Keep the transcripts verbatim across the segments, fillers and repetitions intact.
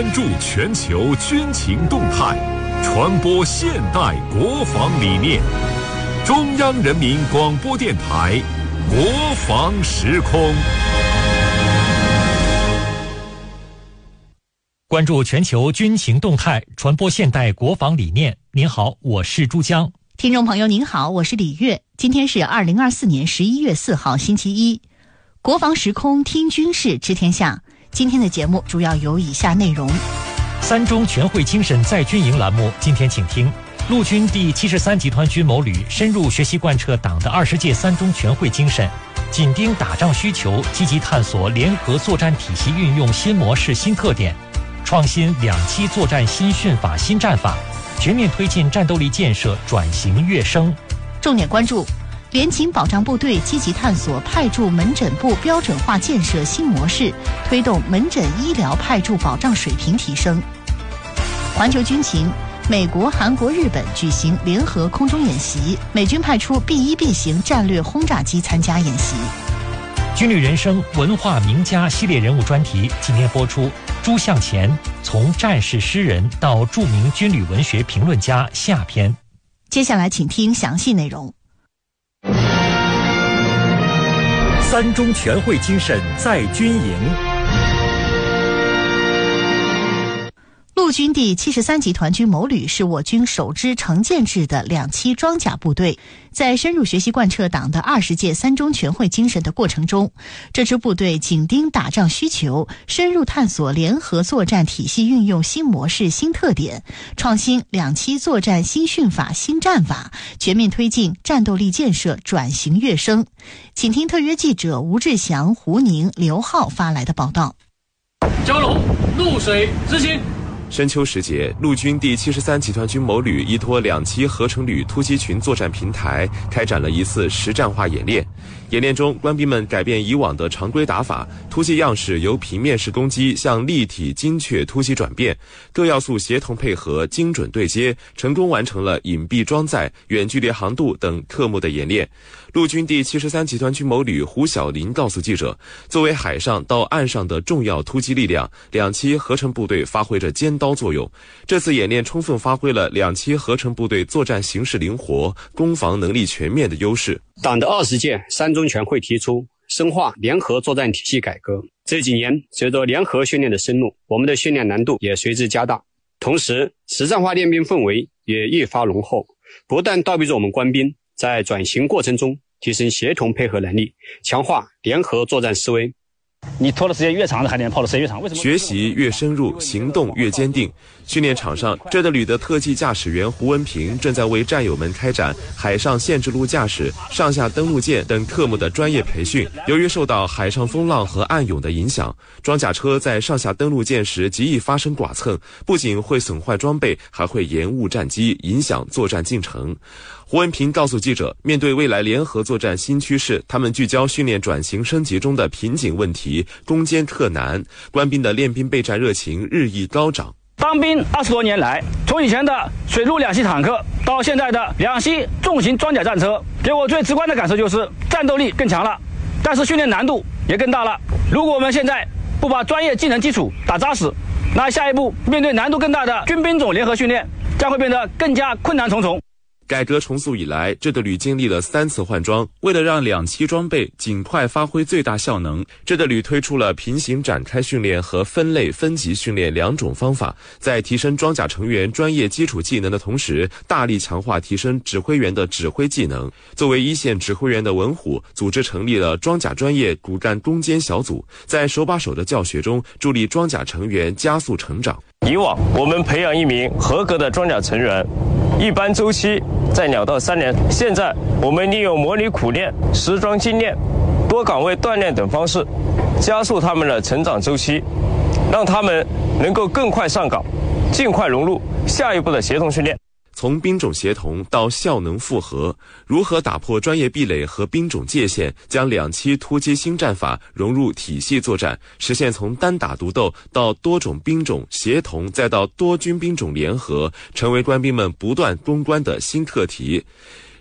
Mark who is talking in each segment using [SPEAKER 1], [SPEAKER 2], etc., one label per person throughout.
[SPEAKER 1] 关注全球军情动态，传播现代国防理念。中央人民广播电台国防时空。
[SPEAKER 2] 关注全球军情动态，传播现代国防理念。您好，我是朱江。
[SPEAKER 3] 听众朋友您好，我是李月。今天是二零二四年十一月四号星期一，国防时空听军事知天下。今天的节目主要有以下内容：
[SPEAKER 2] 三中全会精神在军营栏目，今天请听陆军第七十三集团军某旅深入学习贯彻党的二十届三中全会精神，紧盯打仗需求，积极探索联合作战体系运用新模式新特点，创新两栖作战新训法新战法，全面推进战斗力建设转型跃升。
[SPEAKER 3] 重点关注联勤保障部队积极探索派驻门诊部标准化建设新模式，推动门诊医疗派驻保障水平提升。环球军情，美国、韩国、日本举行联合空中演习，美军派出 B 一 B 型战略轰炸机参加演习。
[SPEAKER 2] 军旅人生文化名家系列人物专题，今天播出朱向前，从战士诗人到著名军旅文学评论家下篇。
[SPEAKER 3] 接下来请听详细内容。
[SPEAKER 2] 三中全会精神在军营。
[SPEAKER 3] 陆军第七十三集团军某旅是我军首支成建制的两栖装甲部队，在深入学习贯彻党的二十届三中全会精神的过程中，这支部队紧盯打仗需求，深入探索联合作战体系运用新模式新特点，创新两栖作战新训法新战法，全面推进战斗力建设转型跃升。请听特约记者吴志祥、胡宁、刘浩发来的报道。
[SPEAKER 4] 蛟龙陆水执行。
[SPEAKER 5] 深秋时节，陆军第七十三集团军某旅依托两栖合成旅突击群作战平台，开展了一次实战化演练。演练中，官兵们改变以往的常规打法，突击样式由平面式攻击向立体精确突击转变，各要素协同配合，精准对接，成功完成了隐蔽装载、远距离航渡等科目的演练。陆军第七十三集团军某旅胡晓林告诉记者，作为海上到岸上的重要突击力量，两栖合成部队发挥着尖刀作用。这次演练充分发挥了两栖合成部队作战形势灵活、攻防能力全面的优势。
[SPEAKER 6] 党的二十届三中全会提出深化联合作战体系改革，这几年随着联合训练的深入，我们的训练难度也随之加大，同时实战化练兵氛围也愈发浓厚，不但倒逼着我们官兵在转型过程中提升协同配合能力，强化联合作战思维。
[SPEAKER 7] 你拖的时间越长，海点跑的时间越长，为什么？
[SPEAKER 5] 学习越深入，行动越坚定。训练场上，这德旅的特技驾驶员胡文平正在为战友们开展海上限制路驾驶、上下登陆舰等科目的专业培训。由于受到海上风浪和暗涌的影响，装甲车在上下登陆舰时极易发生剐蹭，不仅会损坏装备，还会延误战机，影响作战进程。胡文平告诉记者，面对未来联合作战新趋势，他们聚焦训练转型升级中的瓶颈问题，攻坚克难，官兵的练兵备战热情日益高涨。
[SPEAKER 7] 当兵二十多年来，从以前的水陆两栖坦克到现在的两栖重型装甲战车，给我最直观的感受就是战斗力更强了，但是训练难度也更大了。如果我们现在不把专业技能基础打扎实，那下一步面对难度更大的军兵种联合训练将会变得更加困难重重。
[SPEAKER 5] 改革重塑以来，这德旅经历了三次换装。为了让两栖装备尽快发挥最大效能，这德旅推出了平行展开训练和分类分级训练两种方法，在提升装甲成员专业基础技能的同时，大力强化提升指挥员的指挥技能。作为一线指挥员的文虎组织成立了装甲专业骨干攻坚小组，在手把手的教学中助力装甲成员加速成长。
[SPEAKER 8] 以往我们培养一名合格的装甲成员，一般周期在两到三年。现在我们利用模拟苦练、实装精练、多岗位锻炼等方式，加速他们的成长周期，让他们能够更快上岗，尽快融入下一步的协同训练。
[SPEAKER 5] 从兵种协同到效能复合，如何打破专业壁垒和兵种界限，将两栖突击新战法融入体系作战，实现从单打独斗到多种兵种协同，再到多军兵种联合，成为官兵们不断攻关的新课题。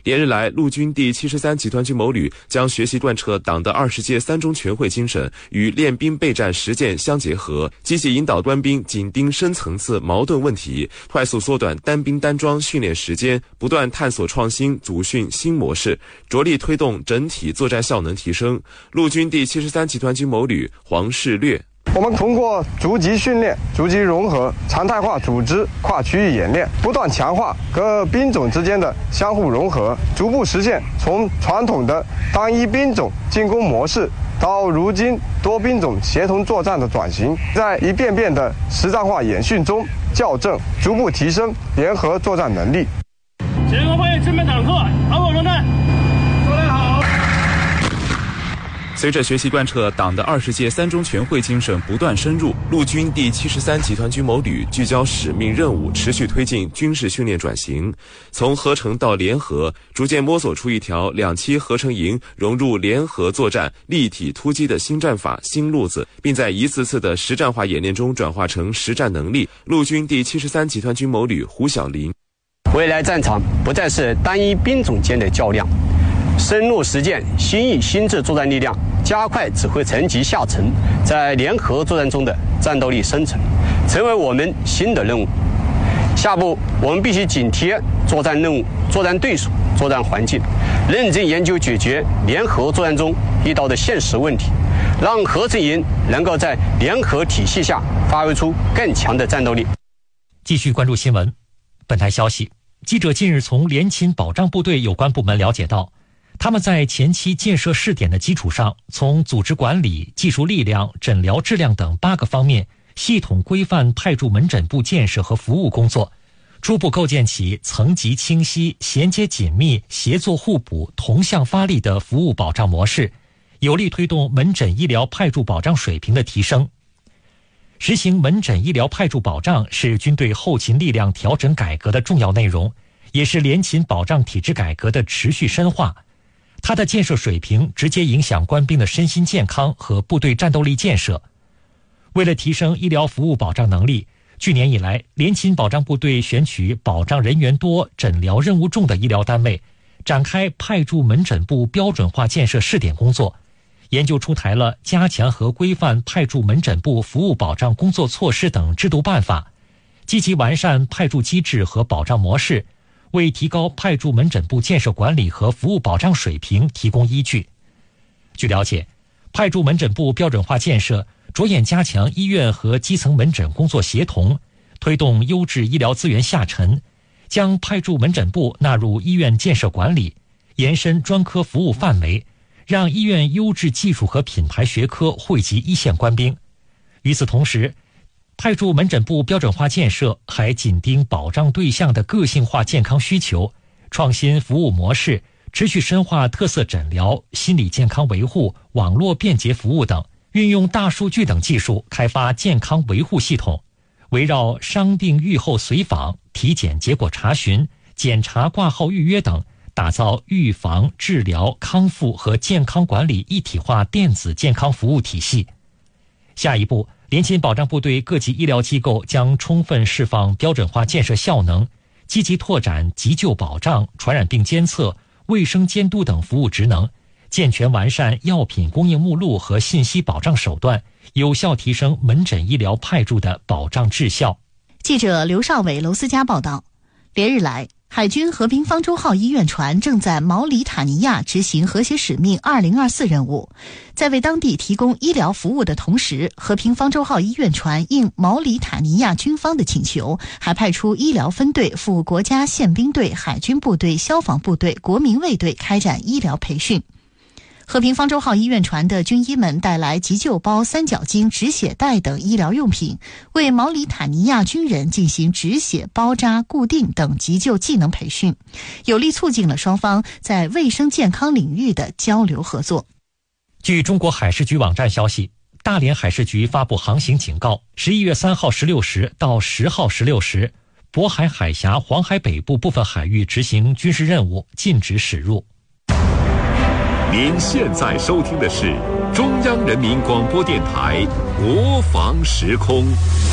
[SPEAKER 5] 连日来，陆军第七十三集团军某旅将学习贯彻党的二十届三中全会精神与练兵备战实践相结合，积极引导官兵紧盯深层次矛盾问题，快速缩短单兵单装训练时间，不断探索创新组训新模式，着力推动整体作战效能提升。陆军第七十三集团军某旅黄世略。
[SPEAKER 9] 我们通过逐级训练、逐级融合、常态化组织、跨区域演练，不断强化各兵种之间的相互融合，逐步实现从传统的单一兵种进攻模式到如今多兵种协同作战的转型，在一遍遍的实战化演训中校正，逐步提升联合作战能力。
[SPEAKER 4] 前方发现正面坦克，好好状态，状态好。
[SPEAKER 10] 随着学习贯彻党的二十届三中全会精神不断深入，陆军第七十三集团军某旅聚焦使命任务，持续推进军事训练转型，从合成到联合，逐渐摸索出一条两栖合成营融入联合作战、立体突击的新战法、新路子，并在一次次的实战化演练中转化成实战能力。陆军第七十三集团军某旅胡晓林：
[SPEAKER 6] 未来战场不再是单一兵种间的较量，深入实践新意新制作战力量，加快指挥层级下沉在联合作战中的战斗力生成，成为我们新的任务。下步我们必须紧贴作战任务、作战对手、作战环境，认真研究解决联合作战中遇到的现实问题，让合成营能够在联合体系下发挥出更强的战斗力。
[SPEAKER 2] 继续关注新闻。本台消息，记者近日从联勤保障部队有关部门了解到，他们在前期建设试点的基础上，从组织管理、技术力量、诊疗质量等八个方面系统规范派驻门诊部建设和服务工作，初步构建起层级清晰、衔接紧密、协作互补、同向发力的服务保障模式，有力推动门诊医疗派驻保障水平的提升。实行门诊医疗派驻保障是军队后勤力量调整改革的重要内容，也是联勤保障体制改革的持续深化。它的建设水平直接影响官兵的身心健康和部队战斗力建设。为了提升医疗服务保障能力，去年以来，联勤保障部队选取保障人员多、诊疗任务重的医疗单位，展开派驻门诊部标准化建设试点工作，研究出台了加强和规范派驻门诊部服务保障工作措施等制度办法，积极完善派驻机制和保障模式，为提高派驻门诊部建设管理和服务保障水平提供依据。据了解，派驻门诊部标准化建设着眼加强医院和基层门诊工作协同，推动优质医疗资源下沉，将派驻门诊部纳入医院建设管理，延伸专科服务范围，让医院优质技术和品牌学科惠及一线官兵。与此同时，派驻门诊部标准化建设还紧盯保障对象的个性化健康需求，创新服务模式，持续深化特色诊疗、心理健康维护、网络便捷服务等，运用大数据等技术开发健康维护系统，围绕伤病预后随访、体检结果查询、检查挂号预约等，打造预防、治疗、康复和健康管理一体化电子健康服务体系。下一步，联勤保障部队各级医疗机构将充分释放标准化建设效能，积极拓展急救保障、传染病监测、卫生监督等服务职能，健全完善药品供应目录和信息保障手段，有效提升门诊医疗派驻的保障质效。
[SPEAKER 3] 记者刘少伟、娄思佳报道，连日来，海军和平方舟号医院船正在毛里塔尼亚执行和谐使命二零二四任务，在为当地提供医疗服务的同时，和平方舟号医院船应毛里塔尼亚军方的请求，还派出医疗分队赴国家宪兵队、海军部队、消防部队、国民卫队开展医疗培训。和平方舟号医院船的军医们带来急救包、三角巾、止血带等医疗用品，为毛里塔尼亚军人进行止血、包扎、固定等急救技能培训，有力促进了双方在卫生健康领域的交流合作。
[SPEAKER 2] 据中国海事局网站消息，大连海事局发布航行警告，十一月三号十六时到十号十六时，渤海海峡、黄海北部部分海域执行军事任务，禁止驶入。
[SPEAKER 1] 您现在收听的是中央人民广播电台国防时空。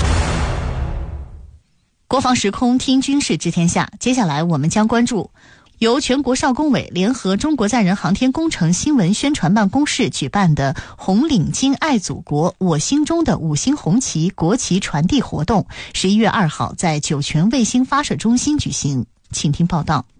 [SPEAKER 3] 国防时空听军事知天下，接下来我们将关注由全国少工委联合中国载人航天工程新闻宣传办公室举办的红领巾爱祖国我心中的五星红旗国旗传递活动十一月二号在酒泉卫星发射中心举行，请听报道。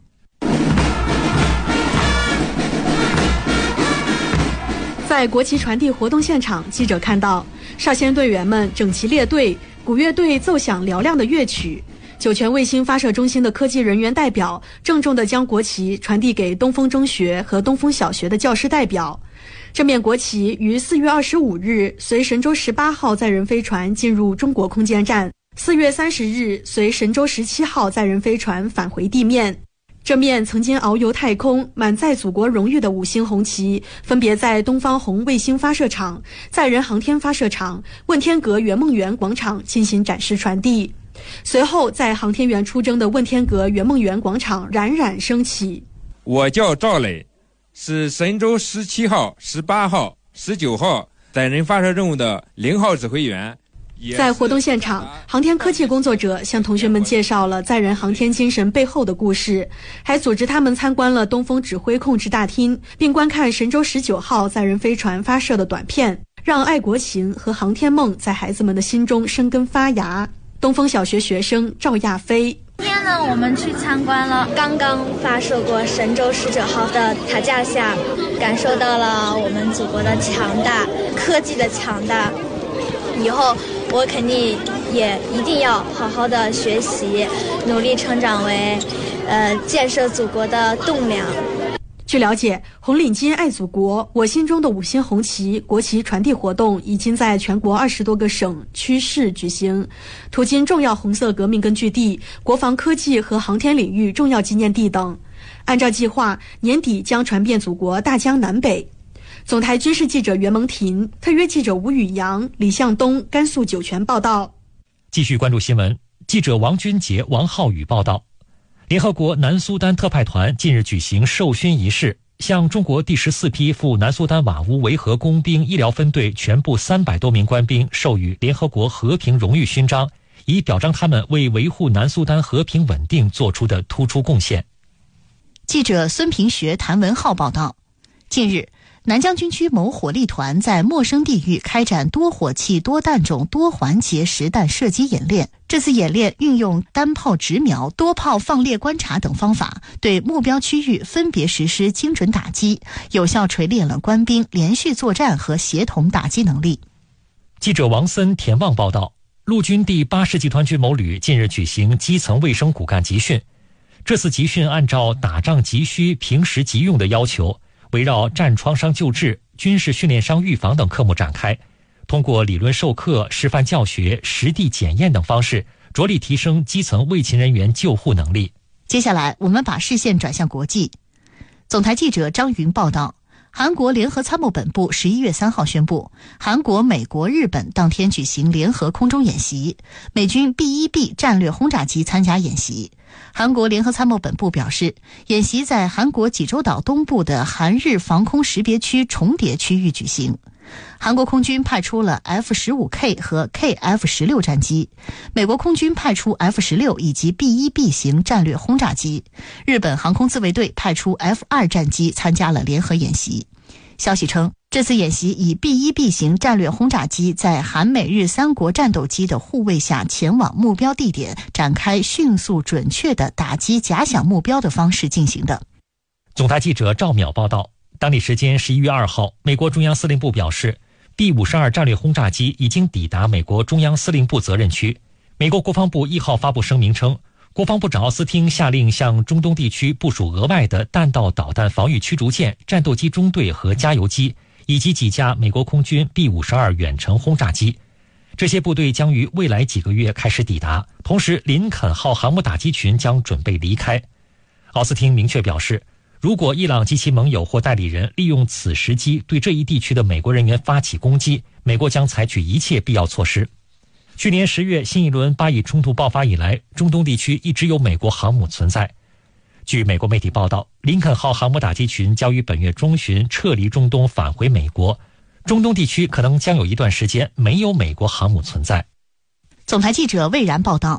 [SPEAKER 11] 在国旗传递活动现场，记者看到少先队员们整齐列队，鼓乐队奏响嘹亮的乐曲。酒泉卫星发射中心的科技人员代表郑重地将国旗传递给东风中学和东风小学的教师代表。这面国旗于四月二十五日随神舟十八号载人飞船进入中国空间站，四月三十日随神舟十七号载人飞船返回地面。这面曾经遨游太空、满载祖国荣誉的五星红旗，分别在东方红卫星发射场、载人航天发射场、问天阁圆梦园广场进行展示传递。随后在航天员出征的问天阁圆梦园广场冉冉升起。
[SPEAKER 12] 我叫赵磊，是神舟十七号、十八号、十九号载人发射任务的零号指挥员。
[SPEAKER 11] 在活动现场，航天科技工作者向同学们介绍了载人航天精神背后的故事，还组织他们参观了东风指挥控制大厅，并观看神舟十九号载人飞船发射的短片，让爱国情和航天梦在孩子们的心中生根发芽。东风小学学生赵亚飞，
[SPEAKER 13] 今天呢，我们去参观了刚刚发射过神舟十九号的塔架下，感受到了我们祖国的强大，科技的强大。以后我肯定也一定要好好的学习，努力成长为呃建设祖国的栋梁。
[SPEAKER 11] 据了解，红领巾爱祖国我心中的五星红旗国旗传递活动已经在全国二十多个省区市举行，途经重要红色革命根据地、国防科技和航天领域重要纪念地等。按照计划，年底将传遍祖国大江南北。总台军事记者袁蒙婷，特约记者吴宇阳、李向东，甘肃酒泉报道。
[SPEAKER 2] 继续关注新闻，记者王军杰、王浩宇报道。联合国南苏丹特派团近日举行授勋仪式，向中国第十四批赴南苏丹瓦乌维和工兵医疗分队全部三百多名官兵授予联合国和平荣誉勋章，以表彰他们为维护南苏丹和平稳定做出的突出贡献。
[SPEAKER 3] 记者孙平学、谭文浩报道。近日，南疆军区某火力团在陌生地域开展多火器、多弹种、多环节实弹射击演练。这次演练运用单炮直瞄、多炮放列观察等方法，对目标区域分别实施精准打击，有效锤炼了官兵连续作战和协同打击能力。
[SPEAKER 2] 记者王森、田旺报道。陆军第八十集团军某旅近日举行基层卫生骨干集训。这次集训按照打仗急需、平时急用的要求，围绕战创伤救治、军事训练伤预防等科目展开，通过理论授课、示范教学、实地检验等方式，着力提升基层卫勤人员救护能力。
[SPEAKER 3] 接下来，我们把视线转向国际。总台记者张云报道。韩国联合参谋本部十一月三号宣布，韩国、美国、日本当天举行联合空中演习，美军 B 一 B 战略轰炸机参加演习。韩国联合参谋本部表示，演习在韩国济州岛东部的韩日防空识别区重叠区域举行。韩国空军派出了 F 十五 K 和 K F 十六 战机，美国空军派出 F 十六 以及 B 一 B 型战略轰炸机，日本航空自卫队派出 F 二 战机参加了联合演习。消息称，这次演习以 B 一 B 型战略轰炸机在韩美日三国战斗机的护卫下前往目标地点，展开迅速准确的打击假想目标的方式进行的。
[SPEAKER 2] 总台记者赵淼报道。当地时间十一月二号，美国中央司令部表示 B 五十二 战略轰炸机已经抵达美国中央司令部责任区。美国国防部一号发布声明称，国防部长奥斯汀下令向中东地区部署额外的弹道导弹防御驱逐舰、战斗机中队和加油机，以及几架美国空军 B 五十二 远程轰炸机。这些部队将于未来几个月开始抵达，同时林肯号航母打击群将准备离开。奥斯汀明确表示，如果伊朗及其盟友或代理人利用此时机对这一地区的美国人员发起攻击，美国将采取一切必要措施。去年十月新一轮巴以冲突爆发以来，中东地区一直有美国航母存在。据美国媒体报道，林肯号航母打击群将于本月中旬撤离中东返回美国，中东地区可能将有一段时间没有美国航母存在。
[SPEAKER 3] 总台记者魏然报道。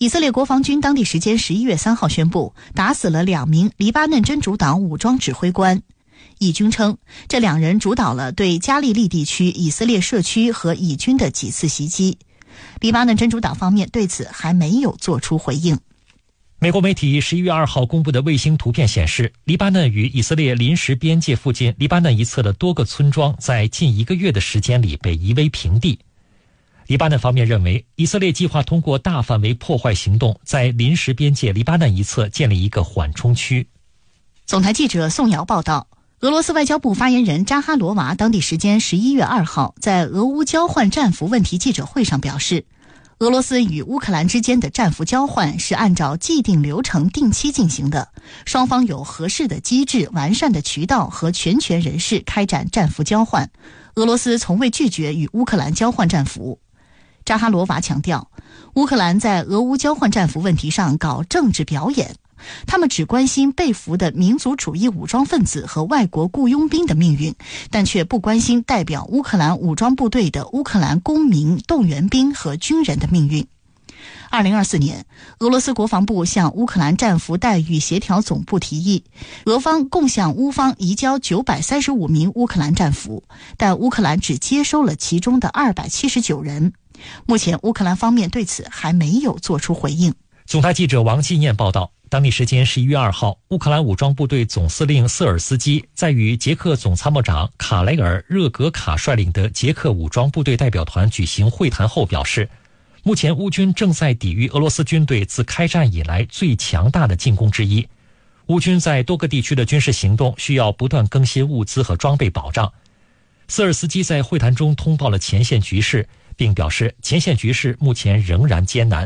[SPEAKER 3] 以色列国防军当地时间十一月三号宣布，打死了两名黎巴嫩真主党武装指挥官。以军称，这两人主导了对加利利地区以色列社区和以军的几次袭击。黎巴嫩真主党方面对此还没有做出回应。
[SPEAKER 2] 美国媒体十一月二号公布的卫星图片显示，黎巴嫩与以色列临时边界附近黎巴嫩一侧的多个村庄在近一个月的时间里被夷为平地。黎巴嫩方面认为，以色列计划通过大范围破坏行动，在临时边界黎巴嫩一侧建立一个缓冲区。
[SPEAKER 3] 总台记者宋瑶报道，俄罗斯外交部发言人扎哈罗娃当地时间十一月二号在俄乌交换战俘问题记者会上表示，俄罗斯与乌克兰之间的战俘交换是按照既定流程定期进行的，双方有合适的机制、完善的渠道和全权人士开展战俘交换。俄罗斯从未拒绝与乌克兰交换战俘。扎哈罗娃强调，乌克兰在俄乌交换战俘问题上搞政治表演，他们只关心被俘的民族主义武装分子和外国雇佣兵的命运，但却不关心代表乌克兰武装部队的乌克兰公民、动员兵和军人的命运。二零二四年，俄罗斯国防部向乌克兰战俘待遇协调总部提议，俄方共向乌方移交九百三十五名乌克兰战俘，但乌克兰只接收了其中的二百七十九人。目前乌克兰方面对此还没有做出回应。
[SPEAKER 2] 总台记者王继念报道，当地时间十一月二号，乌克兰武装部队总司令瑟尔斯基在与捷克总参谋长卡雷尔·热格卡率领的捷克武装部队代表团举行会谈后表示，目前乌军正在抵御俄罗斯军队自开战以来最强大的进攻之一。乌军在多个地区的军事行动需要不断更新物资和装备保障。瑟尔斯基在会谈中通报了前线局势，并表示前线局势目前仍然艰难。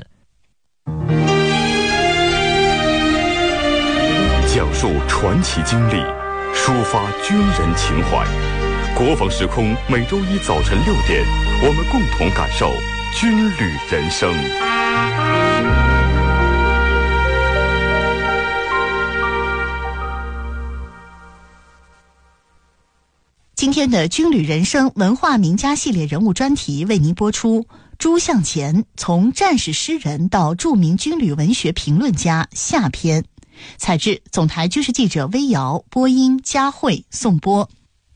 [SPEAKER 14] 讲述传奇经历，抒发军人情怀。国防时空每周一早晨六点，我们共同感受军旅人生。
[SPEAKER 3] 今天的军旅人生文化名家系列人物专题为您播出朱向前，从战士诗人到著名军旅文学评论家下篇。采制总台军事记者微瑶，播音佳慧，颂播。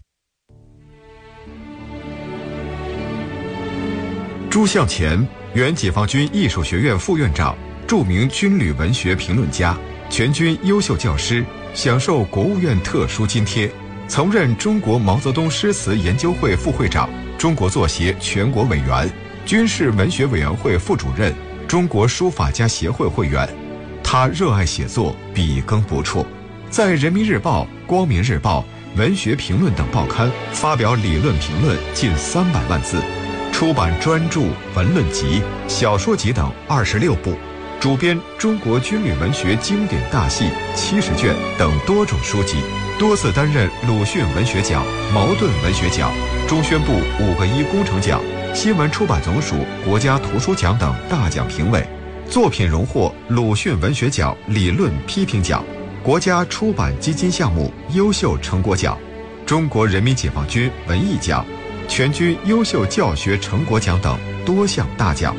[SPEAKER 15] 朱向前，原解放军艺术学院副院长，著名军旅文学评论家，全军优秀教师，享受国务院特殊津贴，曾任中国毛泽东诗词研究会副会长、中国作协全国委员、军事文学委员会副主任、中国书法家协会会员。他热爱写作，笔耕不辍，在《人民日报》《光明日报》《文学评论》等报刊发表理论评论近三百万字，出版专著、文论集、小说集等二十六部，主编《中国军旅文学经典大系》七十卷等多种书籍，多次担任鲁迅文学奖、茅盾文学奖、中宣部五个一工程奖、新闻出版总署国家图书奖等大奖评委。作品荣获鲁迅文学奖理论批评奖、国家出版基金项目优秀成果奖、中国人民解放军文艺奖、全军优秀教学成果奖等多项大奖。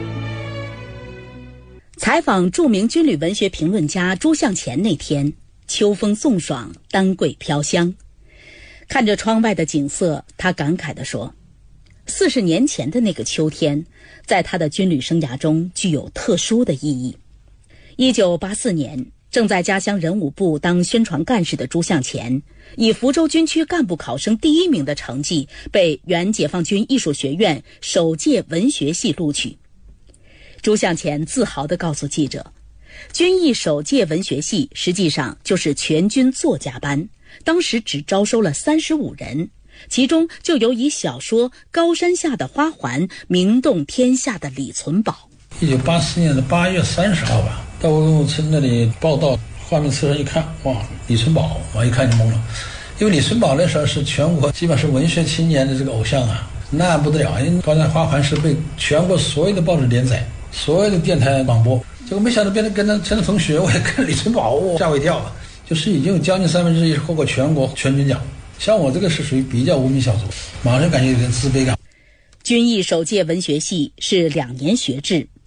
[SPEAKER 16] 采访著名军旅文学评论家朱向前那天，秋风送爽，丹桂飘香。看着窗外的景色，他感慨地说，四十年前的那个秋天，在他的军旅生涯中具有特殊的意义。一九八四年，正在家乡人武部当宣传干事的朱向前，以福州军区干部考生第一名的成绩，被原解放军艺术学院首届文学系录取。朱向前自豪地告诉记者，军艺首届文学系实际上就是全军作家班，当时只招收了三十五人，其中就有以小说《高山下的花环》名动天下的李存宝。
[SPEAKER 17] 一九八四年的八月三十号吧，到我村那里报道，画面册上一看，哇，李存宝，我一看就懵了，因为李存宝那时候是全国基本是文学青年的这个偶像啊，那不得了，因为《高山花环》是被全国所有的报纸连载，所有的电台广播，结果没想到变成跟他成了同学，我也跟李存宝，我吓我一跳，就是已经有将近三分之一获过全国全军奖。像我这个是属于比较无名小卒，马上感觉有点自卑感。
[SPEAKER 16] 军艺首届文学系是两年学制，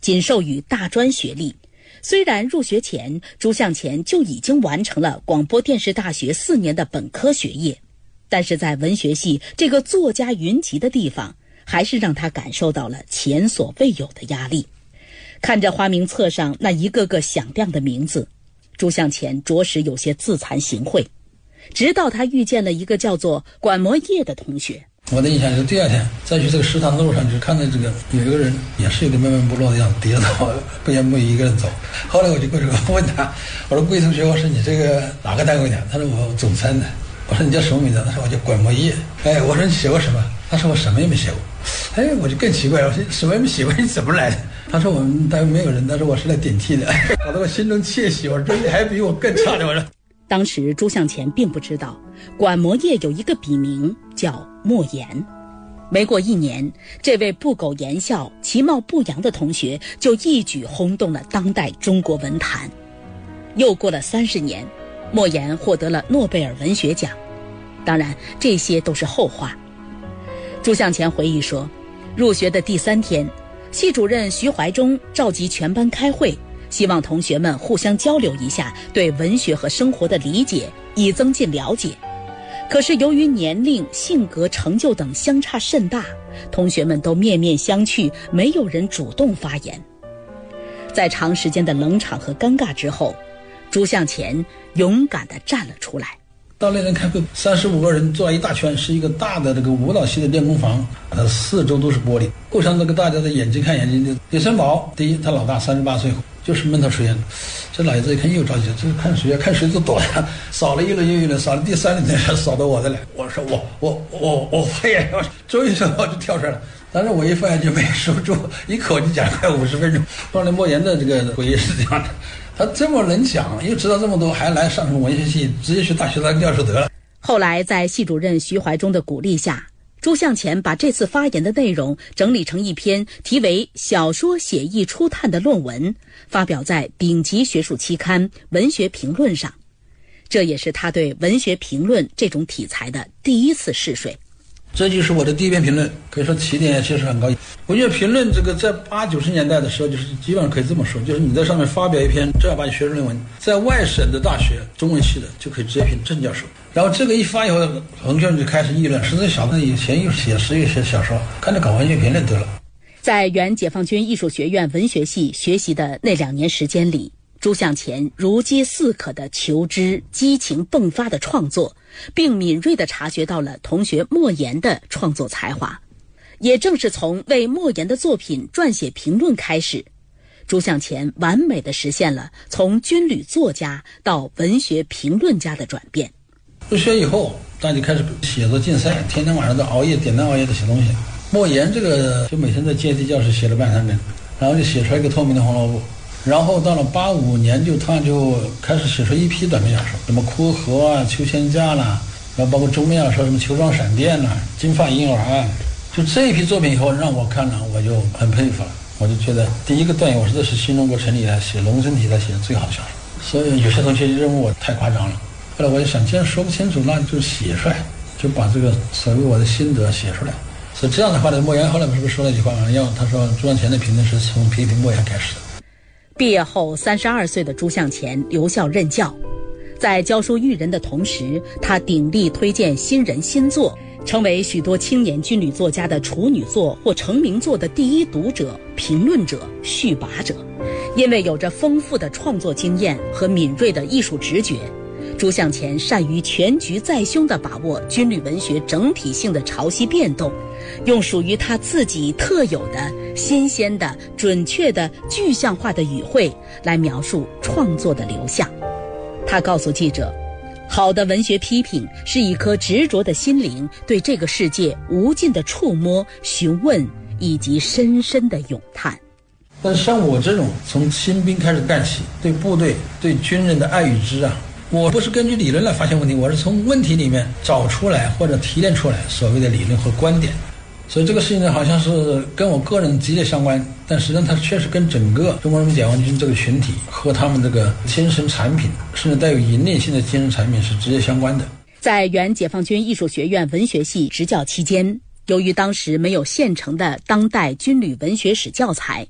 [SPEAKER 16] 仅授予大专学历。虽然入学前朱向前就已经完成了广播电视大学四年的本科学业，但是在文学系这个作家云集的地方，还是让他感受到了前所未有的压力。看着花名册上那一个个响亮的名字，朱向前着实有些自惭形秽。直到他遇见了一个叫做管摩业的同学。
[SPEAKER 17] 我的印象就是第二天再去这个食堂的路上，就看到这个有一个人也是有点闷闷不乐的样子，低着头不言不语一个人走。后来我就过去问他，我说：“贵同学，我说你这个哪个单位的？”他说：“我总参的。”我说：“你叫什么名字？”他说：“我叫管摩业。”哎，我说：“你写过什么？”他说：“我什么也没写过。”哎，我就更奇怪了，我说：“什么也没写过，你怎么来的？”他说：“我们单位没有人。”他说：“我是来顶替的。”搞得我心中窃喜，我说：“这你还比我更差的。”我说。
[SPEAKER 16] 当时朱向前并不知道，管摩业有一个笔名叫莫言。没过一年，这位不苟言笑、其貌不扬的同学就一举轰动了当代中国文坛。又过了三十年，莫言获得了诺贝尔文学奖。当然，这些都是后话。朱向前回忆说，入学的第三天，系主任徐怀中召集全班开会，希望同学们互相交流一下对文学和生活的理解，以增进了解。可是由于年龄、性格、成就等相差甚大，同学们都面面相觑，没有人主动发言。在长时间的冷场和尴尬之后，朱向前勇敢地站了出来。
[SPEAKER 17] 到那天开会，三十五个人坐一大圈，是一个大的这个舞蹈系的练功房，它四周都是玻璃，互相这个大家的眼睛看眼睛。李森宝第一，他老大三十八岁，就是闷头抽烟。这老爷子一看又着急，这看谁呀？看谁都躲呀！扫了一轮又一轮，扫了第三轮才扫到我的脸。我说我我我我发言，终于说我就跳出来了。但是我一发言就没收住，一口就讲快五十分钟。后来莫言的这个回忆是这样的。他这么能讲，又知道这么多，还来上什么文学系，直接去大学当教授得了。
[SPEAKER 16] 后来在系主任徐怀中的鼓励下，朱向前把这次发言的内容整理成一篇题为《小说写意初探》的论文，发表在顶级学术期刊《文学评论》上。这也是他对文学评论这种题材的第一次试水。
[SPEAKER 17] 这就是我的第一篇评论，可以说起点也确实很高。文学评论这个在八九十年代的时候，就是基本上可以这么说，就是你在上面发表一篇正儿八经学术论文，在外省的大学中文系的就可以直接评正教授。然后这个一发以后，朋友圈就开始议论，实在小子以前又写诗又写小说，干脆搞文学评论得了。
[SPEAKER 16] 在原解放军艺术学院文学系学习的那两年时间里，朱向前如饥似渴的求知，激情迸发的创作，并敏锐地察觉到了同学莫言的创作才华。也正是从为莫言的作品撰写评论开始，朱向前完美地实现了从军旅作家到文学评论家的转变。
[SPEAKER 17] 入学以后，大家开始写作竞赛，天天晚上都熬夜，点灯熬夜的写东西。莫言这个就每天在阶梯教室写了半三年，然后就写出来一个透明的红萝卜。然后到了八五年，就他就开始写出一批短篇小说，什么枯荷啊、秋千架啦，然后包括中篇小说什么球状闪电啦、金发婴儿啊，就这一批作品以后让我看了，我就很佩服了。我就觉得第一个段我说这是新中国成立以来写农村题材写的最好的小说，所以有些同学就认为我太夸张了。后来我就想，既然说不清楚，那就写出来，就把这个所谓我的心得写出来。所以这样的话呢，莫言后来不是说了一句话吗？要他说朱向前的评论是从批评莫言开始的。
[SPEAKER 16] 毕业后，三十二岁的朱向前留校任教，在教书育人的同时，他鼎力推荐新人新作，成为许多青年军旅作家的处女作或成名作的第一读者、评论者、续跋者。因为有着丰富的创作经验和敏锐的艺术直觉，朱向前善于全局在胸地把握军旅文学整体性的潮汐变动，用属于他自己特有的新鲜的、准确的、具象化的语汇来描述创作的流向。他告诉记者，好的文学批评是一颗执着的心灵对这个世界无尽的触摸、询问以及深深的咏叹。
[SPEAKER 17] 但是像我这种从新兵开始干起，对部队、对军人的爱与知啊，我不是根据理论来发现问题，我是从问题里面找出来或者提炼出来所谓的理论和观点。所以这个事情呢，好像是跟我个人直接相关，但实际上它确实跟整个中国人民解放军这个群体和他们这个精神产品，甚至带有引领性的精神产品是直接相关的。
[SPEAKER 16] 在原解放军艺术学院文学系执教期间，由于当时没有现成的当代军旅文学史教材，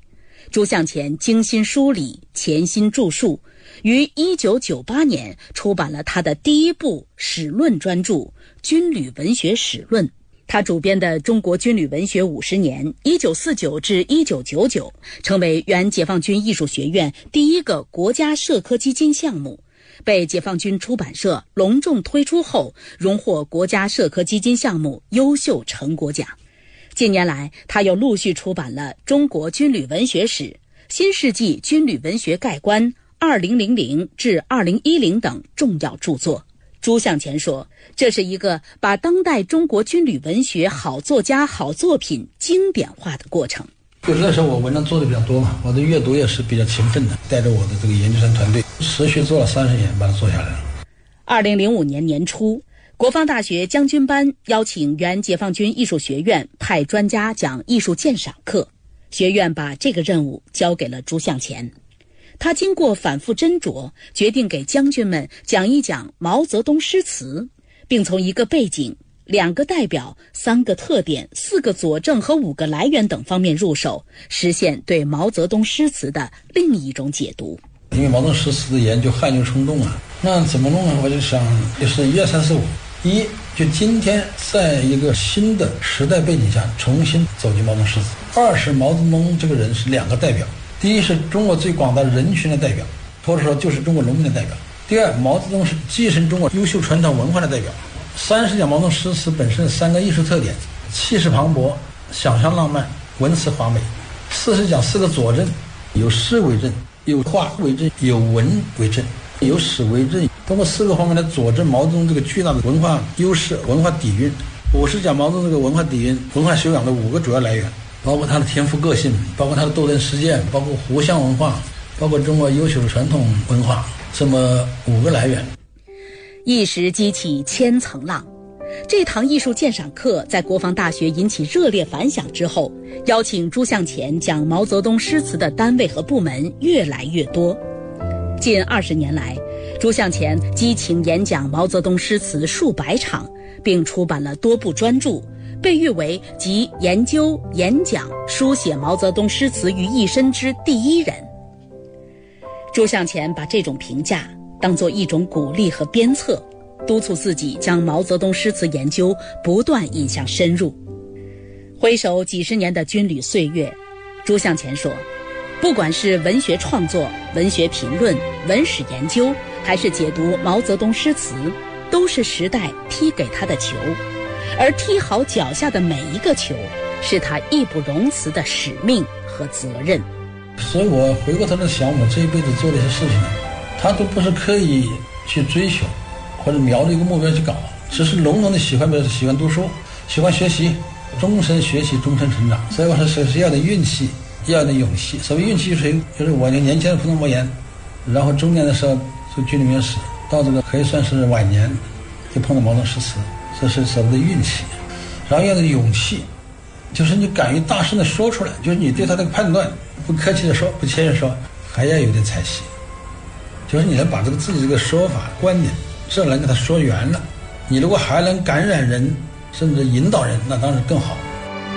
[SPEAKER 16] 朱向前精心梳理，潜心著述，于一九九八年出版了他的第一部史论专著《军旅文学史论》。他主编的《中国军旅文学五十年（一九四九至一九九九）成为原解放军艺术学院第一个国家社科基金项目，被解放军出版社隆重推出后，荣获国家社科基金项目优秀成果奖。近年来，他又陆续出版了《中国军旅文学史》《新世纪军旅文学概观》二零零零至二零一零等重要著作。朱向前说，这是一个把当代中国军旅文学好作家、好作品经典化的过程。
[SPEAKER 17] 就是那时候我文章做的比较多嘛，我的阅读也是比较勤奋的，带着我的这个研究生团队持续做了三十年，把它做下来了。
[SPEAKER 16] 二零零五年年初，国防大学将军班邀请原解放军艺术学院派专家讲艺术鉴赏课，学院把这个任务交给了朱向前。他经过反复斟酌，决定给将军们讲一讲毛泽东诗词，并从一个背景、两个代表、三个特点、四个佐证和五个来源等方面入手，实现对毛泽东诗词的另一种解读。
[SPEAKER 17] 因为毛泽东诗词的研究汗牛充栋啊，那怎么弄呢？我就想，就是一二三四五。一，就今天在一个新的时代背景下重新走进毛泽东诗词。二是毛泽东这个人是两个代表，第一是中国最广大人群的代表，或者说就是中国农民的代表。第二，毛泽东是继承中国优秀传统文化的代表。三是讲毛泽东诗词本身三个艺术特点：气势磅礴、想象浪漫、文辞华美。四是讲四个佐证，有诗为证，有画为证，有文为证，有史为证，通过四个方面来佐证毛泽东这个巨大的文化优势、文化底蕴。我是讲毛泽东这个文化底蕴、文化修养的五个主要来源，包括他的天赋个性，包括他的斗争实践，包括湖湘文化，包括中国优秀的传统文化，这么五个来源。
[SPEAKER 16] 一时激起千层浪，这堂艺术鉴赏课在国防大学引起热烈反响之后，邀请朱向前讲毛泽东诗词的单位和部门越来越多。近二十年来，朱向前激情演讲毛泽东诗词数百场，并出版了多部专著，被誉为集研究、演讲、书写毛泽东诗词于一身之第一人。朱向前把这种评价当作一种鼓励和鞭策，督促自己将毛泽东诗词研究不断引向深入。回首几十年的军旅岁月，朱向前说，不管是文学创作、文学评论、文史研究，还是解读毛泽东诗词，都是时代踢给他的球，而踢好脚下的每一个球，是他义不容辞的使命和责任。
[SPEAKER 17] 所以我回过头来想，我这一辈子做的一些事情呢，他都不是刻意去追求，或者瞄着一个目标去搞，只是笼统的喜欢，比如喜欢读书，喜欢学习，终身学习，终身成长。所以我说是是要点运气，要点勇气。所谓运气就是就是我年轻的普通模研，然后中年的时候做军旅文史，到这个可以算是晚年就碰到毛泽东诗词，这是所谓的运气。然后要点勇气，就是你敢于大声的说出来，就是你对他的判断不客气的说，不谦虚说，还要有点才气，就是你能把这个自己这个说法观点这能给他说圆了，你如果还能感染人甚至引导人，那当然更好。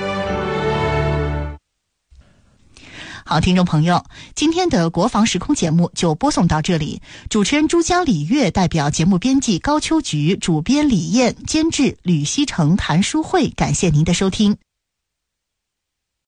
[SPEAKER 3] 好，听众朋友，今天的国防时空节目就播送到这里。主持人珠江李月代表节目编辑高秋菊，主编李艳，监制吕希成、谭淑慧，感谢您的收听。